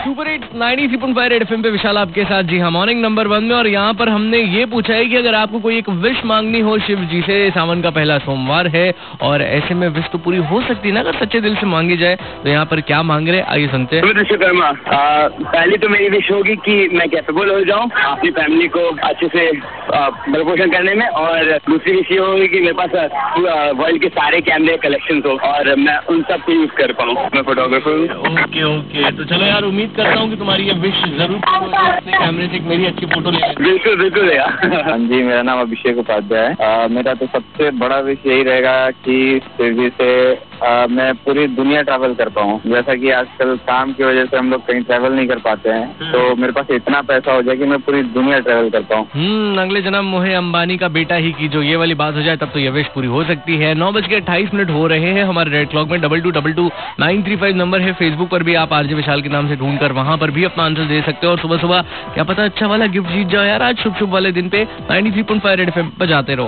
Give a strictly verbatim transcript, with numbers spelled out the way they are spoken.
Super at ninety three point five red FM पे विशाल आपके साथ। जी हाँ, मॉर्निंग नंबर वन में। और यहाँ पर हमने ये पूछा है कि अगर आपको कोई एक विश मांगनी हो शिव जी से, सावन का पहला सोमवार है और ऐसे में विश तो पूरी हो सकती है ना अगर सच्चे दिल से मांगी जाए, तो यहाँ पर क्या मांग रहे हैं आइए सुनते हैं। विश्वकर्मा, पहली तो मेरी विश होगी कि मैं कैपेबल हो जाऊँ अपनी फैमिली को अच्छे से भरण पोषण करने में, और दूसरी विश ये होगी कि मेरे पास वर्ल्ड के सारे कैमरे कलेक्शन हो और मैं उन सब को यूज कर पाऊँ। मैं फोटोग्राफर हूँ। ओके ओके, तो चलो यार, उम्मीद करता हूँ कि तुम्हारी ये विश जरूर पूरी हो, अपने कैमरे से एक मेरी अच्छी फोटो ले लें। बिल्कुल बिल्कुल रहेगा। हाँ जी, मेरा नाम अभिषेक उपाध्याय है। आ, मेरा तो सबसे बड़ा विश यही रहेगा कि तेजी से आ, मैं पूरी दुनिया ट्रैवल कर पाऊँ। जैसा कि आजकल काम की वजह से हम लोग कहीं ट्रैवल नहीं कर पाते हैं, तो मेरे पास इतना पैसा हो जाए कि मैं पूरी दुनिया ट्रैवल कर पाऊँ। हम्म अगले जन्म मोहे अंबानी का बेटा ही की जो ये वाली बात हो जाए तब तो ये विश पूरी हो सकती है। नौ बज के अट्ठाईस मिनट हो रहे हैं हमारे रेड क्लॉक में। Double two double two nine three five number है। फेसबुक पर भी आप आरजे विशाल के नाम से ढूंढ कर वहां पर भी अपना आंसर दे सकते हो। और सुबह सुबह क्या पता अच्छा वाला गिफ्ट जीत जाओ यार आज शुभ शुभ वाले दिन पे। Ninety three point five red FM बजाते रहो।